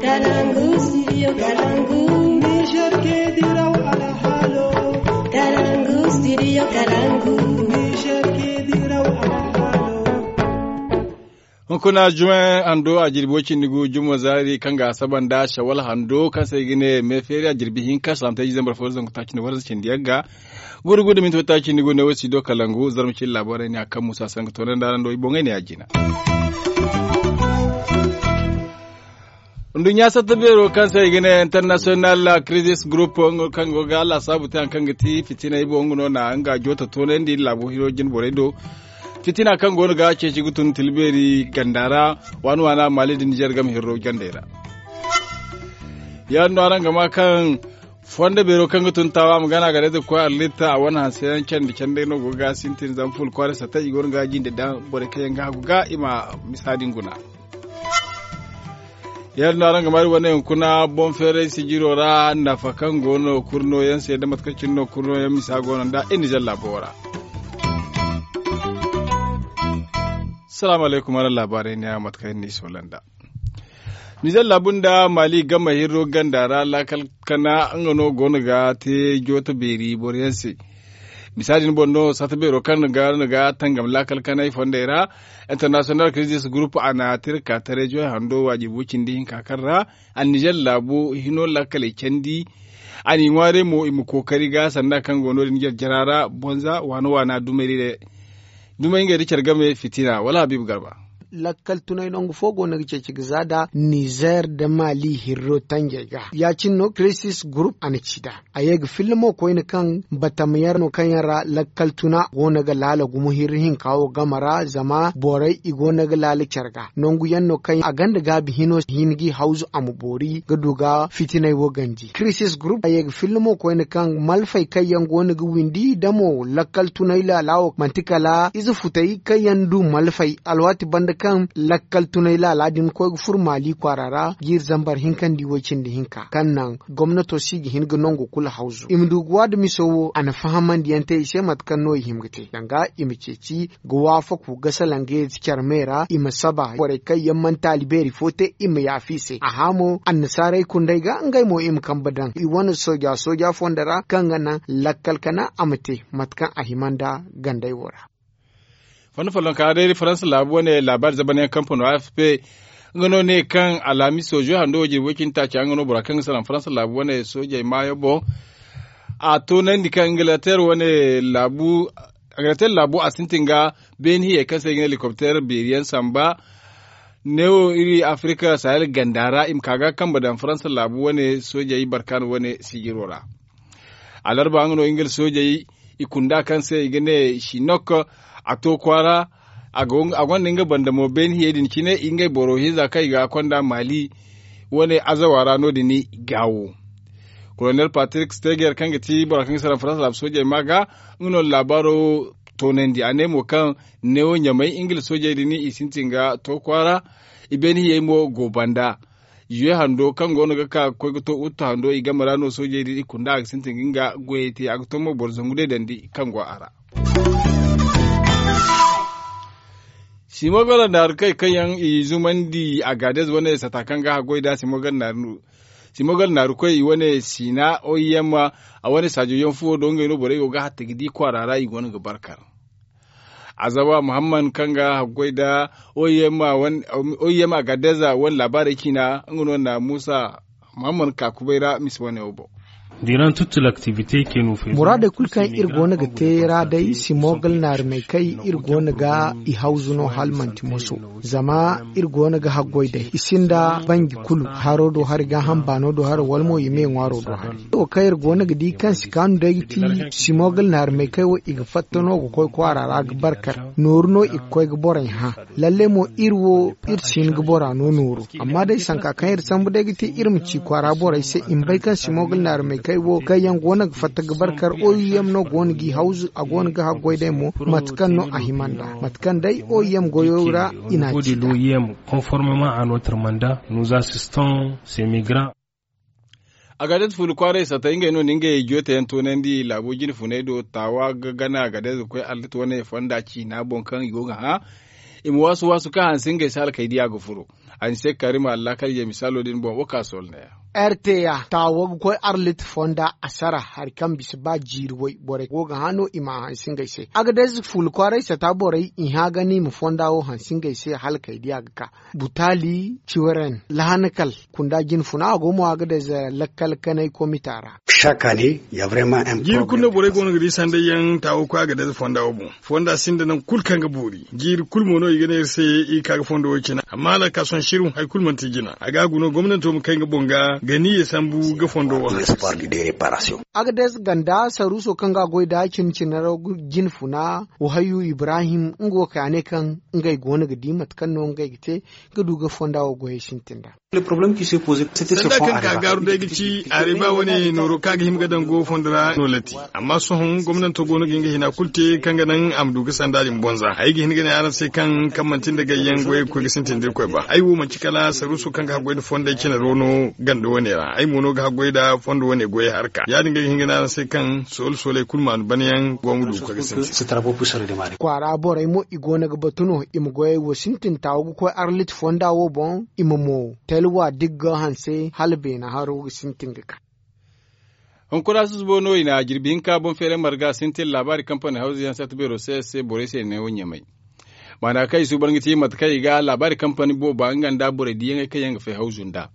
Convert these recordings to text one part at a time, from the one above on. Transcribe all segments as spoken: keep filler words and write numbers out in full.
Kalangu, studio Kalangu. Niger ke diraw ala halo. Kalangu, studio Kalangu. Niger ke diraw ala halo. Kuna juma'a ando a jirbocin nigu jumo zari kanga saban da shawal hando kasa gine me feri a jirbihin kasa amta jizan barfawar zan kutakin da warzicin diyaga gurgudu min totakin nigu ne wasi do Kalangu zarmcin labarai ne akan musa san tonan da do ibongai ne ajina. Ndun ya sata bero kansa gine international crisis group kan goga Allah sabuta kan gati fitina ibo ngono na anga jota tonen di labo hirojin boredo fitina kan gonu ga ce gutun tilberi gandara wani wana mali din Niger gam hiro gandera ya ndoran gama kan fonda bero kan gutun tawa magana ga da ko alita a wannan sayan can da can dai no goga sintin zan full kware sa ta igor ga jin da dan bore kayan ga ga ima misadin guna ya ndoran gama wannan kuna bon fere sigiro ra na fakan gono kurno yan sai da matkacin no kurno yan misa gono da in jalla bora. Salamu alaikum wani labarai ne a matkayin ne Solanda. Nizan labun da Mali gama hiro gandara lakalkana an gano gonu ga te jota beri boriyansi. Misalin bondo sata bero kan ga ga tangam lakalkana ifonda ira International Crisis Group ana tirka tare jo hando wajibucin din kakarra an Nizan labu hino lakale kendi ani ngware mo imu kokari ga sanda kan gono din jarara bonza wano wana dumeri de duma inga richar game fitina wala Habib Garba lakkal tunai nongu fogo na gice cigzada Niger da Mali hirro tangega ya cinno crisis group anachida ayeg filmo ko ina kan batamyar no kan yara lakkal tuna gona ga lala gumu hirhin kawo gamara zama borai igona ga lala charga nongu yanno kan aganda ga bihino hingi hauzu amubori ga duga fitina wo ganji crisis group ayeg filmo ko ina kan malfai kayan gona ga windi damo lakkal tunai la lawo mantikala izu futai kayan du malfai alwati banda kan lakkal tunai laladin ko furmali kwarara gir zambar hinkan diwacin da hinka kannan gwamnato sigi hinga nongo kula hauzu imdu gwad miso ana fahaman diyante ishe matkan no himgite danga imiceci gwa fa ku gasalange kyarmera imasaba wore kai yamman taliberi fote im yafise ahamo annasarai kundai ga ngai mo im kambadan i wani soja soja fondara kangana lakkal kana amate matkan ahimanda gandai wora wani falon ka dai faransa labu ne labar zabanin kamfanin A F P ngano ne kan alami sojo hando waje wakin ta ci an gano burakan sanan faransa labu ne soja ma yabo a to nan di kan Inglaterra wani labu Inglaterra labu a sintinga ben hiye kasa yin helicopter beriyan samba neo iri Africa Sahel gandara im kaga kan badan faransa labu wani soja yi barkan wani sigirora alarba ngano ingil soja yi ikunda kan sai gane shinok ato kwara agon inga banda mo ben hiyedin kine inga boro hiza kai ga konda Mali wani azawara no dini gawo Colonel Patrick Steger kan gati barakan saran France lab soje maga uno labaro tonendi anemo kan neo nyamai ingil soje dini isintinga to kwara ibeni hiyemo go banda yue hando kan gono ga ka ko to utta hando igamara no soje dini kunda isintinga goyete agtomo borzongude dandi kan go ara Simogal na kai kayan izumandi a Gadez wane satakan ga goida Simogal na Simogal na rukai wane sina oyema a wani sajoyon fuwo don gaino bore ga hatta gidi kwarara i wani barkar Azaba Muhammad kanga goida oyema wan oyema Gadeza wan labari kina ngono na Musa Muhammad Kakubaira miswane obo Durant toute l'activité que nous faisons. Murade kulkan irgona ga tera dai simogal nar mai kai irgona ga i hauzuno halmanti muso zama irgona ga hagoi dai isinda bangi kulu haro do har ga hambano do har walmo yime ngwaro do har to kai irgona ga di kan sikan dai ti simogal nar mai kai wo iga fattono go koy kwarara ga barkar nurno ikoy ga boran ha lalle mo irwo irsin ga bora no nuru amma dai sanka kan ir sambu dai ti irmci kwara borai sai in bai kan simogal nar mai kai wo kayan gona fata gabarkar oyem no gongi hauzu a gonga ha goide mo matkan no ahimanda matkan dai oyem goyora ina ci l'O I M conformément à notre mandat nous assistons ces migrants a gadet fulu kware sata inga no ninge jote yanto nendi labo jini funedo tawa gana gadet ko alit wane fanda ci na bonkan yoga ha imu wasu wasu ka hansin ga sal kai dia gufuro an se karima Allah kar ya misalo din bon o kasol ne R T A ta wagu ko Arlit Fonda asara har kan bisa ba jirwai bore ko ga hano ima hansin gaise agades ful kwarai sa ta bore in ha gani mu fonda o hansin gaise halka idiya ga butali ciwaren lahanakal kunda jin funa go mu agades lakkal kanai komitara chaque année il y a vraiment un gir kunna bore go ngri sande yan tawo ko agades fonda o bu fonda sinde nan kul kanga buri gir kul mono igene se i kaga fonda o kina amma la kason shirun hay kul man tigina aga guno gwamnati mu kai ga bonga gani ya sambu ga fondo wa l'espoir de réparation agades ganda saruso kanga goida cin cinaro jin funa wahayu Ibrahim ngo kane kan ngai gona ga dimat kan no ngai gite ga duga fonda o goye shintinda le problème qui s'est posé c'était ce fond ka garu da gici ariba wani noro kaga himga dan go fondra no lati amma so hon gwamnati gona ginga hina kulte kanga nan amdu ga sandalin bonza ai gi hinga ne aran sai kan kamantin daga yan goye ko ga sintin ko ba ai wo man cikala saruso kanga goye fonda kina rono gando wani ra ai mono ga goye da fondo wani goye harka ya dinga hinga na sai kan sol sole kulman baniyan gwamnati ko ga sintin c'est très beau pour se redémarrer kwara borai mo igona ga batuno im goye wo sintin tawo ko Arlit Fonda wo bon imamo telwa digga hanse halbe na haro sintin ga on kura su bono ina girbin ka bon fere marga sintin labari company house yan sat bero sai sai bore sai ne wonya mai mana kai su bangiti mat kai ga labari company bo ba nganda bore diyan kai yanga fe house da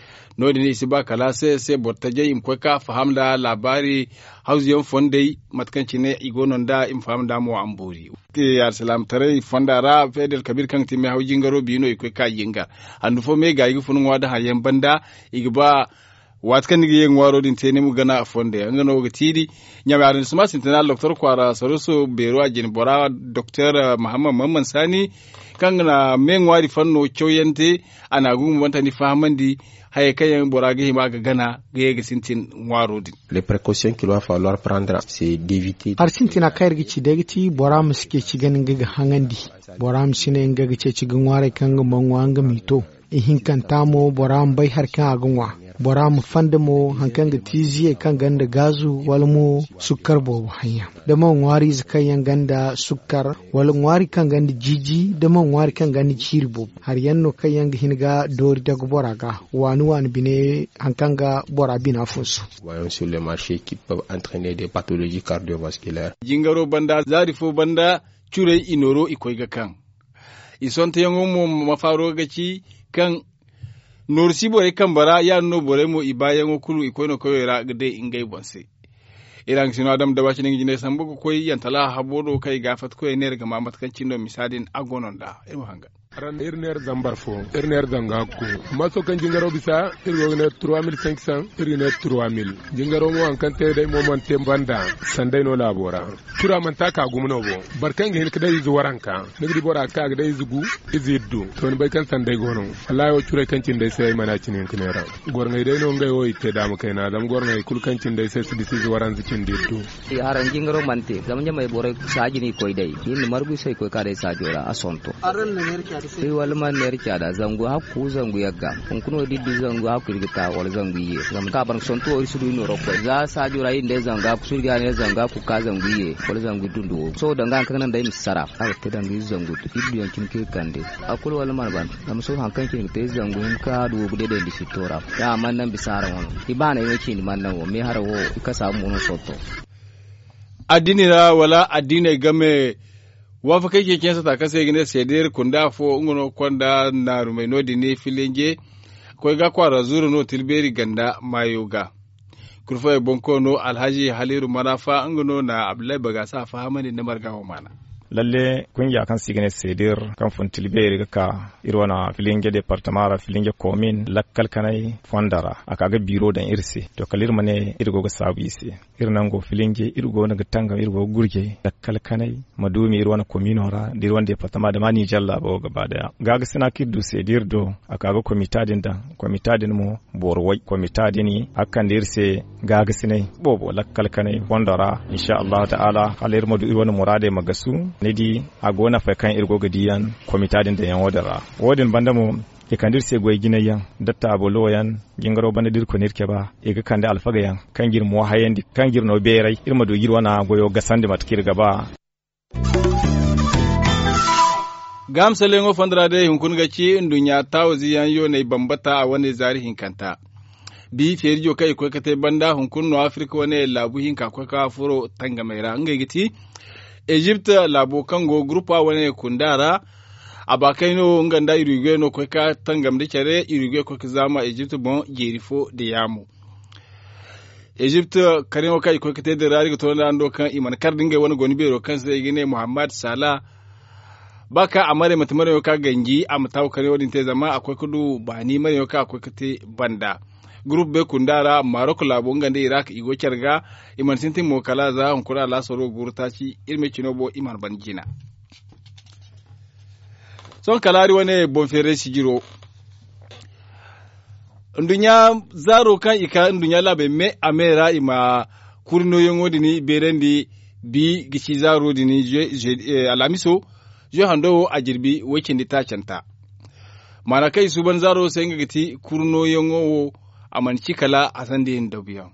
no dini si ba kala sai sai borta je im ko ka faham da labari house yan fondai matkanci ne igonon da im faham da mo ambori ke ya salam tare fonda ra fedel kabir kan timme hawjin garo bino ko ka yinga andu fo me ga yi funun wada hayen banda igba watkan ni yen waro din tene mu gana fonde ngano ga tidi nyame arin suma sintina doctor kwara saruso bero ajin bora doctor Muhammad Mamman Sani kan na men wari fanno choyente ana gumu wanta ni fahamandi haye kayan bora ga hima ga gana ga ga sintin waro din les précautions qu'il va falloir prendre c'est d'éviter har sintina kayar gici da gici bora mu suke ci ganin ga hangandi bora mu shine ga gice ci gan ware kan ga manwa ga mito ihin kan tamo bora mu bai har kan agunwa bora mu fanda mo hankan ga tiziye kan ganda gazu wal mo sukar bo hanya da man wari zakayan ganda sukar wal wari kan ganda jiji da man wari kan ganda chirbo har yanno kayan ga hinga dori da bora ga wani wani bine hankan ga bora bina fosu voyons sur le marché qui peuvent entraîner des pathologies cardiovasculaires jingaro banda zarifo banda cure inoro ikoy ga kan isonte yango mo mafaro gaci kan norsi bore kan bara ya no bore mo ibayan okulu ikono koyera gade ingai bonse iran sino adam da bashi ngi ne sambu ko yantala habodo kai gafat ko ne daga mamat kan cindo misadin agonon da irmo hanga ran irner zambar fo irner zanga ko maso kan jingaro bisa irgo ne trois mille cinq cents irne trois mille jingaro mo an kan te dai mo man te banda sandai no labora tura man ta ka gumno bo barkan ge kidai zu waranka nigi bora ka ga dai zugu iziddu to ne bai kan sandai gono wallahi o tura kan cin dai sai mana cinin kinera gor ngai dai no ngai o ite da mu kaina dam gor ngai kul kan cin dai sai su disi waran zu cin diddu haran jingaro mante zamanya mai bore sajini koi dai yin margu sai koi ka dai sajora asonto aran ne ne sai wal man ne rike da zangu hakku zangu yagga kun kuno diddi zangu hakku rigita wal zangu yi zam ka ban sonto o sudu no rokko za sa jura yin da zanga ku surga ne zanga ku ka zangu yi wal zangu dundu so danga kan nan da misara aka te dangi zangu diddi yankin ke kande akul wal man ban am so hankan kin te zangu in ka du gude da dishi tora ya man nan bisara won ibana yake ni man nan wo me harawo ka samu wono soto addini ra wala addini game wafa kai ke kensa ta kase gine seder kunda fo ngono konda na rumai no dini filenje ko ga kwara zuru no tilberi ganda mayoga kurfa bonko no alhaji haliru marafa ngono na abdullahi bagasa fa hamani na margawo mana lalle kungiya kan sigine sedir kan fontilberi ka irwana filinge departamara filinge commune lakkal kanai fondara akaga biro dan irsi to kalir mane irgo ga sabisi irnango filinge irgo na gatanga irgo gurge lakkal kanai madumi irwana commune ora dirwan departama da mani jalla bo gaba daya gaga sina kiddu sedir do akaga komitadin da komitadin mo borwai komitadini akan dirse gaga sinai bobo lakkal kanai fondara insha Allah ta'ala halir madu irwana murade magasu nedi agona fa kan irgo gadiyan komitadin da yan wadara wadin bandamo e kandir se goy ginayan datta abolo yan gingaro banda dir ko nirke ba e ga kande alfaga yan kan gir mo hayandi kan gir no berai irma do girwana goyo gasande matkir gaba gam salengo fandra de hunkun gaci dunya tawzi yan yo ne bambata a wani zarihin kanta bi ferjo kai ko kate banda hunkun no afrika wani labu hinka ko ka furo tanga maira ngai giti Egypt labo kango grupa wani kundara abakai no nganda irigwe no ko ka tangam de kere irigwe ko zama Egypt bon gerifo de yamu Egypt kare kai ko kate da rari to lando kan iman kardinga wani goni bero kan sai gine Muhammad Salah baka amare matamare ka gangi am taw kare wani te zama akwai kudu ba ni mare ka akwai kate banda group be kundara Morocco labo ngande Iraq igo kerga iman sintin mo kala za on kula la soro gurtaci ilme kinobo iman banjina son kalari wane bonfere sigiro ndunya zaro kan ika ndunya labe me amera ima kurno yongo dini berendi bi gici zaro dini je, je eh, alamiso je hando ajirbi wekin di tacanta mana kai suban zaro sai ngati kurno yongo amanci kala asande ndabiyan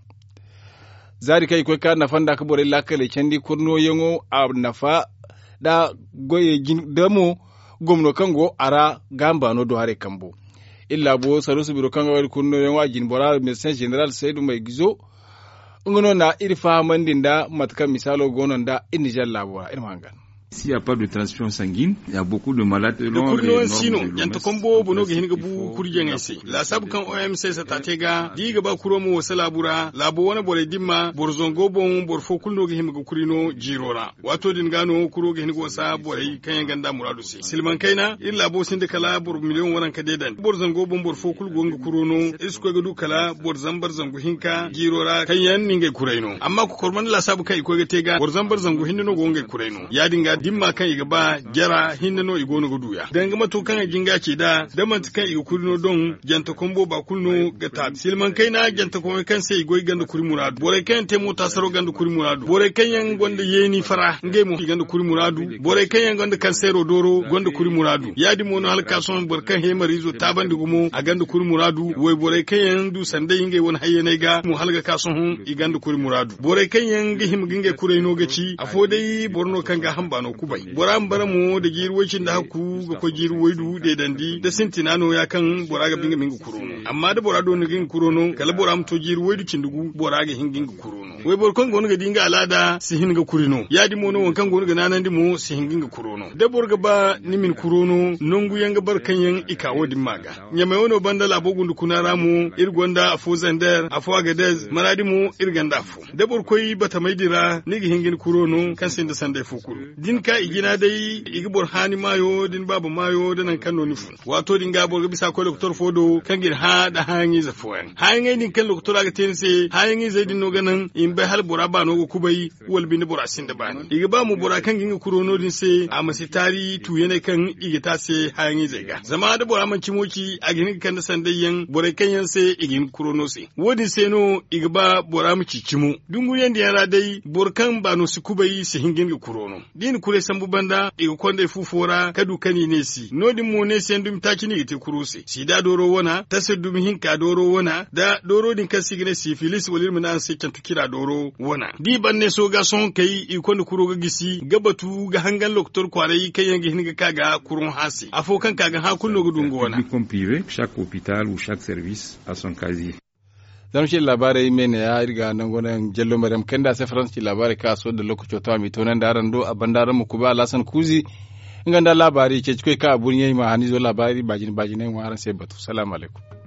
zari kai ko ka nafanda ka bore lakale candi kurno yongo a nafa da goye damo gomno kango ara gamba no do hare kambo illa bo sarusu biro kango wari kunno yongo ajin bora médecin général Seydou May Gizo ngono na irfa mandinda matka misalo gononda inijal labora irmangan. S'il n'y a pas de transfusion sanguine, il y a beaucoup de malades longs et longs. Sino, yanta kombo bono ge hinga bu kurjen ese. La sabu kan O M C sa tatega, diga ba kuromo wasa labura, labo wana bole dimma, borzongo bon borfo kulno ge hinga kurino jirora. Wato din gano kuro ge hinga wasa bole kan ganda muradu se. Silman kaina, il labo sinde kala bor million waran kadedan. Borzongo bon borfo kulgo nga kurono, isko ga du kala borzambar zangu hinka jirora kayan ninga kureno. Amma ku korman la sabu kai ko ge tega, borzambar zangu hinno go nga kureno. Ya dinga dimma kan iga ba jara hinna no igono guduya danga mato kan jinga ce da da man kan iga kurino don janta kombo ba kulno gata silman kai na janta kombo kan sai igoy ganda kuri muradu bore kan te mota saro ganda kuri muradu bore kan yan gonda yeni fara ngai mu ganda kuri muradu bore kan yan gonda kan sero doro gonda kuri muradu yadi mono halka son bor kan he marizo tabandi gumo a ganda kuri muradu woy bore kan yan du sande ngai won hayene ga mu halga ka son hun i ganda kuri muradu bore kan yan gihim ginge kureno gaci afodai borno kan ga hamba kubai boran baramu da girwocin da haku ga ko girwoidu da dandi da sintinano ya kan boraga binga minga kurono amma da borado ne gin kurono kala boram to girwoidu cindugu boraga hingin kurono wai bor kan gonu ga dinga alada si hinga kurino ya di mono won kan gonu ga nanan di mo si hingin kurono da borga ba nimin kurono nongu yanga barkan yan ikawo dimmaga nyame wono bandala bogundu kunaramu irgonda afo zander afo agadez maradi mu irganda afo da bor koy bata maidira nigi hingin kurono kan sinda sande fukuru din ka igina dai igibor hani mayo din babu mayo da nan kanno nifu wato din ga bor bisa ko doktor fodo kan gir ha da hanyi za fuwan hanyi din kan doktor aga tense hanyi zai din no ganan in bai hal bora ba no go kubai wal bin bora sin da bani igi ba mu bora kan ginga kurono din se a masitari tu yana kan igita se hanyi zai ga zama da bora man cimoki a ginin kan da sandayyan bora kan yan se igin kurono se wodi se no igi ba bora mu cicimo dungu yanda yara dai bor kan ba no su kubai se hingin kurono din kure sambu banda iga konde fufora kadu kani nesi nodi mo nesi endum takini ite kuruse si da doro wona tasedum hinka doro wona da doro din kasigine si filis walir mina se cantu kira doro wona di banne so ga son kai i konde kuro ga gisi gabatu ga hangan loktor kwarai kai yangi hinga kaga kurun hasi afokan kaga ha kullo gudungo wona privé chaque hôpital ou chaque service a son casier. Zan shi labarai mene ya riga nan gonan jallo maryam kenda sai faransi labarai ka so da lokaci to mi to nan daran do a bandaran mu kuba lasan kuzi inganda labari ke cikai ka abun yayi ma hani zo labari bajin bajin ne mu haran sai batu assalamu alaikum.